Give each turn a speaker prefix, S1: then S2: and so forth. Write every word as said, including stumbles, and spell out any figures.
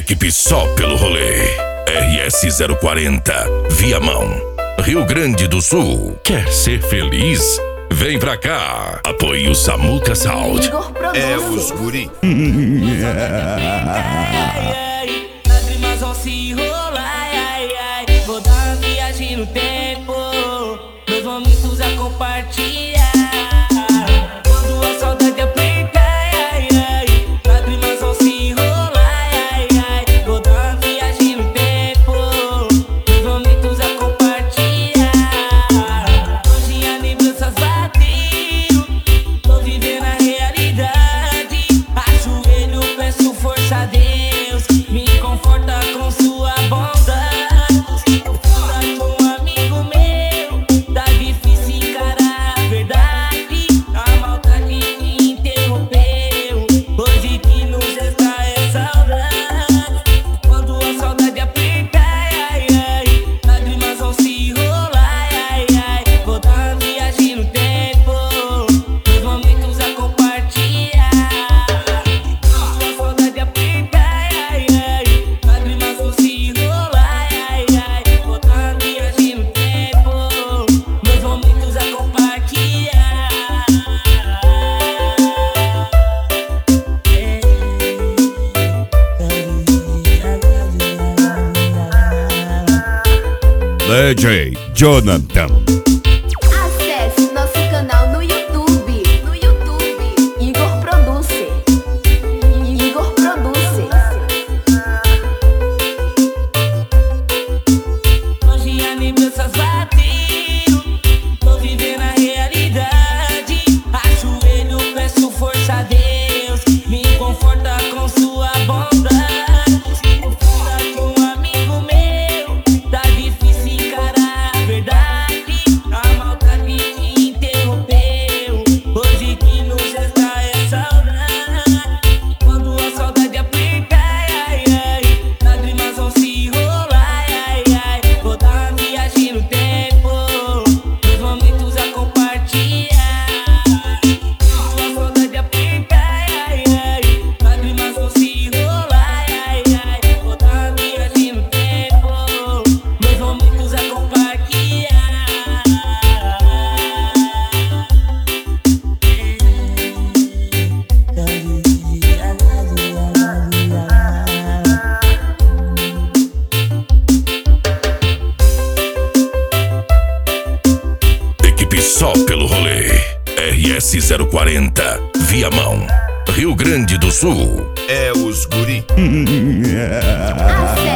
S1: Equipe só pelo rolê. R S zero quarenta, Viamão, Rio Grande do Sul. Quer ser feliz? Vem pra cá. Apoie o Samuca Sound.
S2: É os guri.
S3: Lágrimas vão se rolar, ai, ai. Vou dar uma viagem no tempo, meus momentos a compartilhar. Quando a saudade apertar, ai, ai. Lágrimas vão se rolar, ai, ai. Vou dar uma viagem no tempo, meus momentos a compartilhar. Hoje as lembranças bateram, tô vivendo a realidade. Ajoelho, peço força a Deus, me conforta com sua bondade. Fala com um amigo meu, tá difícil encarar a verdade. A maldade me interrompeu, hoje que nos resta é saudade. Quando a saudade apertar, ai, ai, lágrimas vão se rolar, ai, ai. Vou dar uma viagem no tempo, meus momentos a compartilhar. Quando a saudade apertar, ai, ai, lágrimas vão se rolar, ai, ai. Vou dar uma viagem no tempo, meus momentos a compartilhar.
S4: D J Jonathan.
S5: Acesse nosso canal no YouTube. No YouTube, Igor Producer. Igor Producer.
S3: Hoje as lembranças bateram, tô vivendo a realidade. Ajoelho, peço força a Deus, me conforta com sua bondade. Fala com um amigo meu, tá difícil encarar a verdade. A maldade me interrompeu, hoje que nos resta é saudade. Quando a saudade apertar, ai, ai, lágrimas vão se rolar, ai, ai. Vou dar uma viagem no tempo, meus momentos a compartilhar. Quando a saudade apertar, ai, ai, lágrimas vão se rolar, ai, ai. Vou dar uma viagem no tempo, meus momentos a compartilhar.
S1: Equipe só pelo rolê. R S zero quarenta, Viamão, Rio Grande do Sul.
S2: É os guri.
S5: Acesse